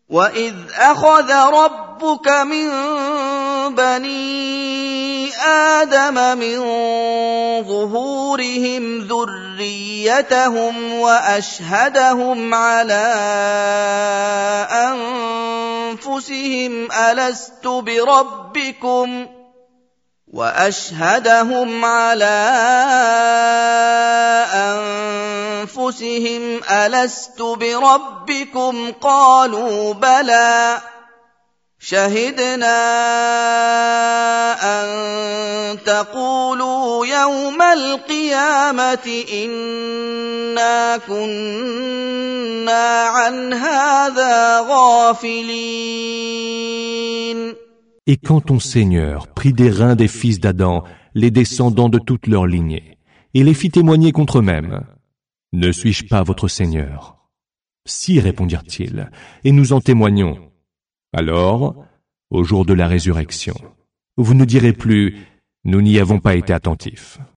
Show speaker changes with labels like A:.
A: وَإِذْ أَخَذَ رَبُّكَ مِن بَنِي آدَمَ مِن ظُهُورِهِمْ ذُرِّيَّتَهُمْ وَأَشْهَدَهُمْ عَلَىٰ أَنفُسِهِمْ أَلَسْتُ بِرَبِّكُمْ قَالُوا بَلَىٰ شَهِدْنَا أَن تَقُولُوا يَوْمَ الْقِيَامَةِ إِنَّا كُنَّا عَنْ هَٰذَا غَافِلِينَ.
B: Et quand ton Seigneur prit des reins des fils d'Adam, les descendants de toute leur lignée, et les fit témoigner contre eux-mêmes, ne suis-je pas votre Seigneur? Si, répondirent-ils, et nous en témoignons. Alors, au jour de la résurrection, vous ne direz plus, nous n'y avons pas été attentifs.